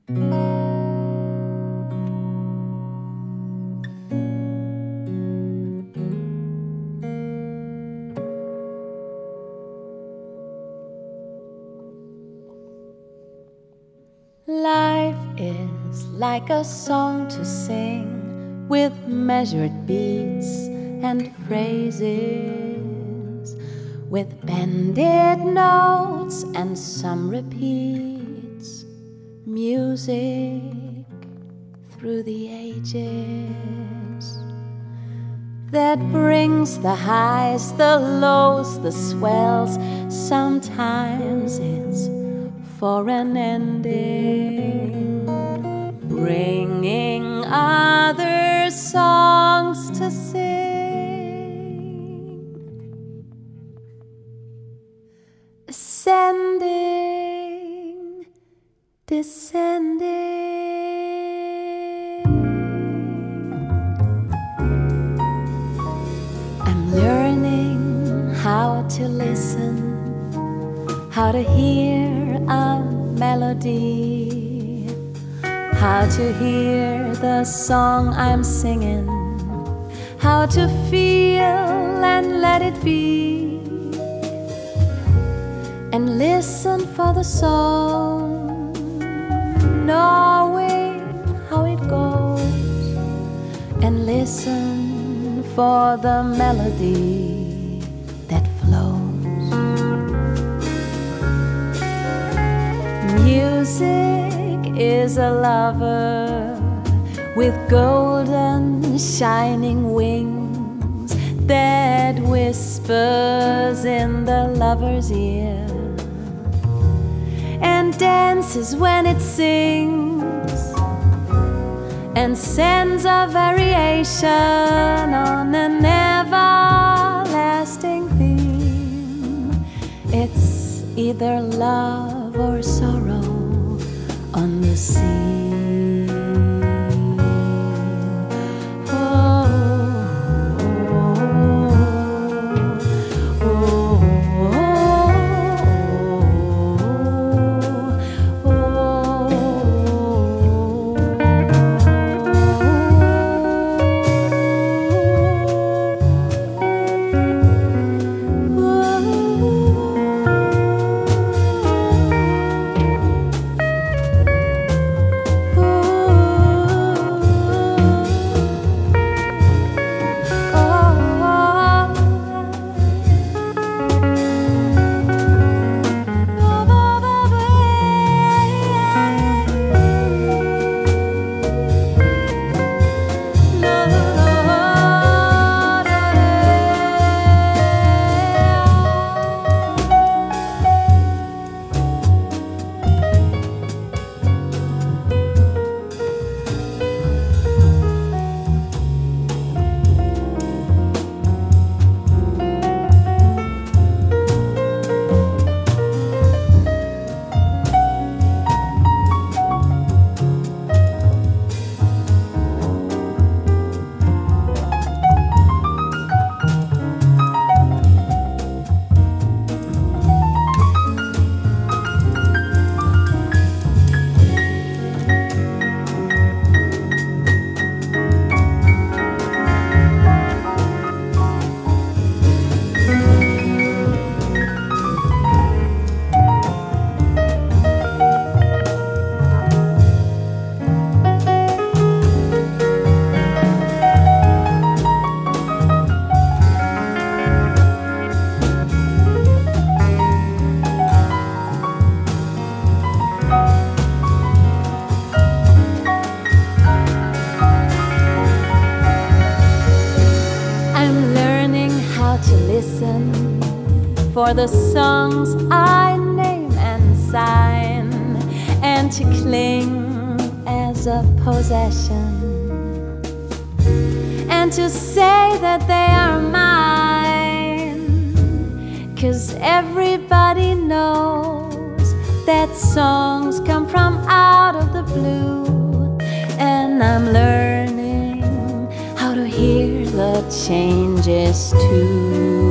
Life is like a song to sing with measured beats and phrases, with bended notes and some repeats, music through the ages that brings the highs, the lows, the swells. Sometimes it's for an ending, bringing other songs to sing, ascending, descending. I'm learning how to listen, how to hear a melody, how to hear the song I'm singing, how to feel and let it be, and listen for the song, knowing how it goes, and listen for the melody that flows. Music is a lover with golden shining wings that whispers in the lover's ear and dances when it sings and sends a variation on an everlasting theme. It's either love or sorrow on the sea. For the songs I name and sign, and to cling as a possession, and to say that they are mine, 'cause everybody knows that songs come from out of the blue, and I'm learning how to hear the changes too.